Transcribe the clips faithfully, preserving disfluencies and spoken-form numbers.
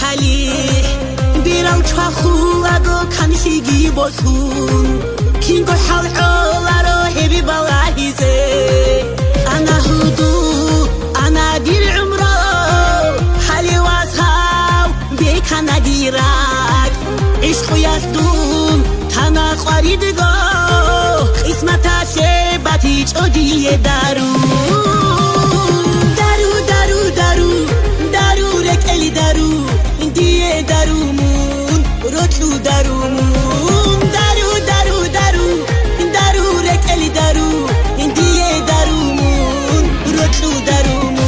حلی بیرم چخو اگو کنشیگی بسون کینگو حال علا هبی بلاهیزه انا هدو انا دیر عمرو حلی واسهاو بیکن ندیرک عشق و یزدون تنا قریدگو قسمت شبتی چودی درو درو درو درو درو رکلی درو دیه درومون روچو درومون درو درو درو درو رکلی درو دیه درومون روچو درومون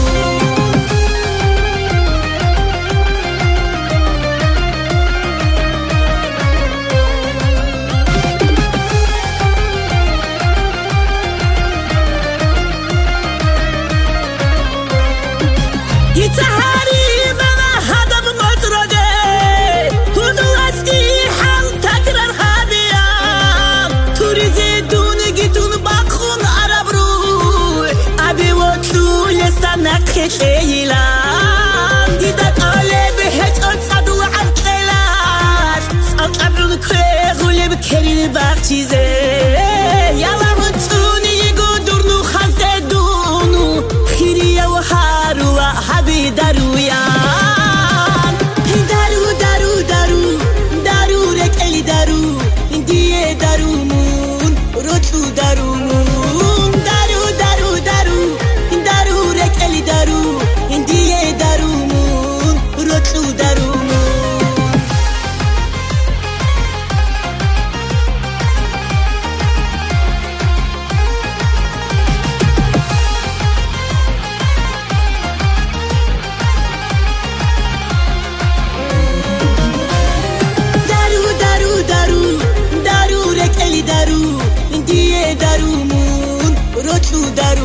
يتهاري بنا هذا بمطرقه هدو اسكي حال تكرر هابيا توري زيدون جيتون باقخون عرب روح ابي وطلو يستنك خيلان ديدك علي بهج اتصدو عبتلاش سأقبرون كريغو لبكرين باقشيزي يلا هتوني يقودرنو خلط دونو خيريا وحارو حبي درويان درو درو درو درو ركلي درو دیه درومون روچو درومون درو درو درو درو ركلي درو دیه درومون روچو درومون درو دیه درومون روچو درو